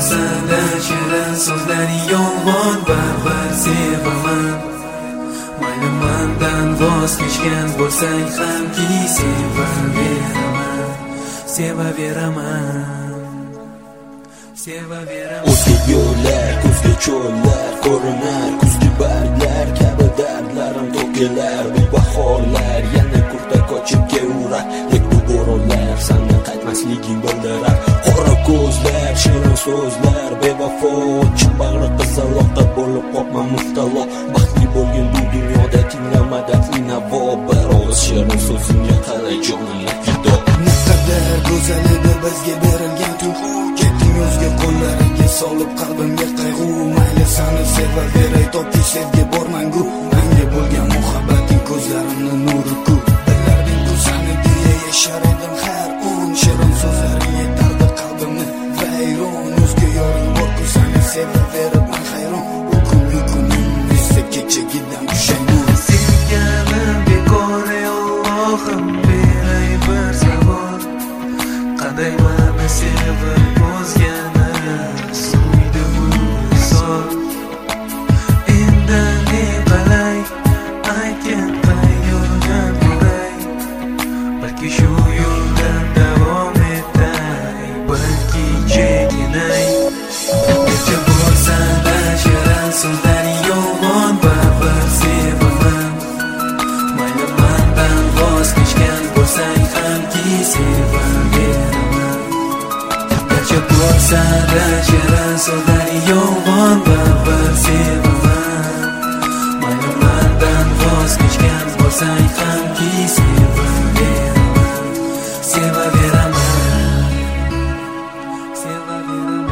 bo'lsa-da shirin so'zlari yolg'on, baribir sevaman. Mayli mendan voz kechgan bo'lsang hamki, sevaveraman, sevaveraman, sevaveraman. O'zga yo'llar, ko'zga cho'llar ko'rinar, kuzgi barglar kabi dardlarim to'kilar. Bu bahorlar yana kurta qochibga urar, lek bu bo'ronlar sendan qaytmasliging bildirar. Qora ko'zlar, shirin so'zlar, bevafo chin bag'ri qizaloqqa bo'lib qopma muftalo. Baxtli bo'lgin bu dunyoda tinglamada navo, bir og'iz shirin so'zingga qalay jonim fido. Naqadar go'zal edi bizga berilgan tuyg'u, ketding o'zga qo'llariga solib qalbimga qayg'u. Mayli seni sevaveray, toki sevgi bormangu, menga bo'lgan muhabbating ko'zlarimni nuri ku. Bilarding bu seni deya yashar edim har on, shirin so'zlaring yetardi qalbimni vayron. O'zga yoring bor-ku seni sevaverib men hayron, u kunli kunim esa kechagidan pushaymon. Sevganim bekor Allohim, beray bir savol, qanday meni sevib o'zgani suydi bu misol. Endi ne qalay aytgan yo'ldan yuray, balki shu yo'ldan davom etay, balki chekinay. Necha bo'lsa-da shirin so'zlari yolg'on, baribir sevaman. Mayli mendan voz kechgan bo'lsang hamki, sevaveraman. Necha bo'lsa-da shirin so'zlari yolg'on, baribir sevaman. Mayli mendan voz kechgan bo'lsang hamki, sevaveraman, sevaveraman, sevaveraman.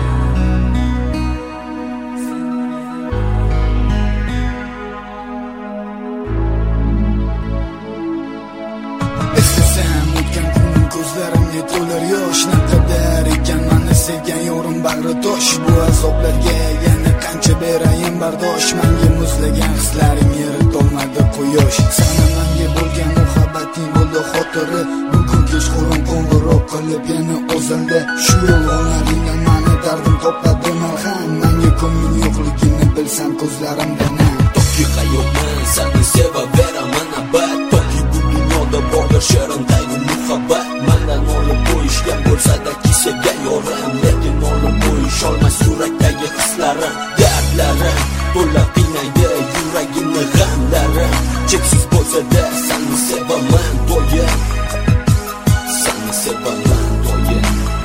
Eslasam o'tgan kunim ko'zlarimga to'lar yosh. Naqadar ekan meni sevgan yorim bag'ri tosh. Bu azoblarga yana qancha berayin bardosh. Menga muzlagan hislaring eritolmadi quyosh. Sana menga bo'lgan muhabbating bo'ldi xotiri. Bugun kechqurun qo'ng'iroq qilib yana o'zimda shu yolg'onlaringdan meni dardim topladi malham. Menga ko'ngling yo'qligini bilsam ko'zlarimdan Toki hayotman seni sevaveraman abad, toki bu dunyoda bordir shirin qayg'u muhabbat. Mendan olib qo'yishgan bo'lsa-da ki sevgan yorim, lekin olib qo'yisholmas yurakdagi hislarim, dardlarim to'la qiynaydi yuragimni g'amlarim. Cheksiz bo'lsa-da seni sevaman doim, seni sevaman doim.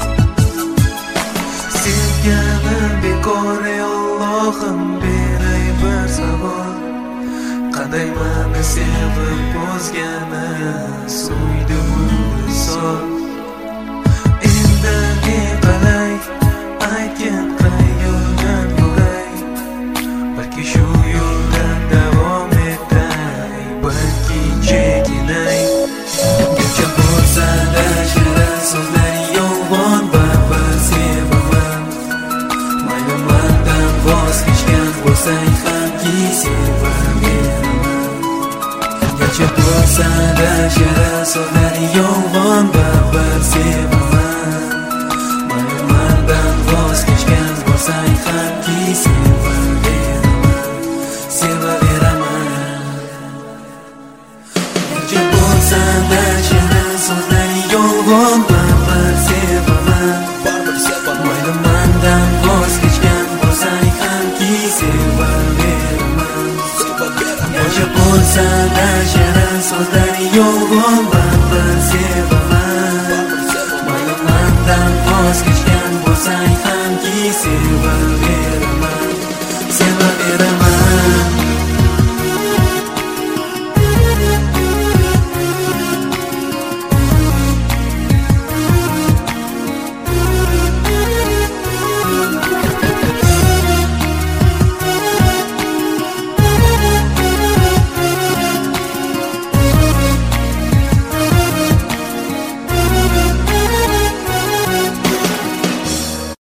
Sevganim bekor Allohim, beray bir savol, qanday meni sevib o'zgani suydi bu misol. Endi ne qalay aytgan yo'ldan yuray, balki shu yo'ldan davom etay, balki chekinay. Necha bo'lsa-da shirin so'zlari yolg'on, baribir sevaman. Mayli mendan voz kechgan bo'lsang hamki, sevaveraman. Necha bo'lsa-da shirin so'zlari yolg'on, baribir sevaman. Mayli mendan voz kechgan bo'lsang hamki, sevaveraman, sevaveraman. Necha bo'lsa-da shirin so'zlari yolg'on, baribir sevaman. Mayli mendan voz kechgan bo'lsang hamki, sevaveraman. Necha bo'lsa-da shirin so'zlari yolg'on, baribir sevaman. Mayli mendan voz kechgan bo'lsang hamki, sevaveraman.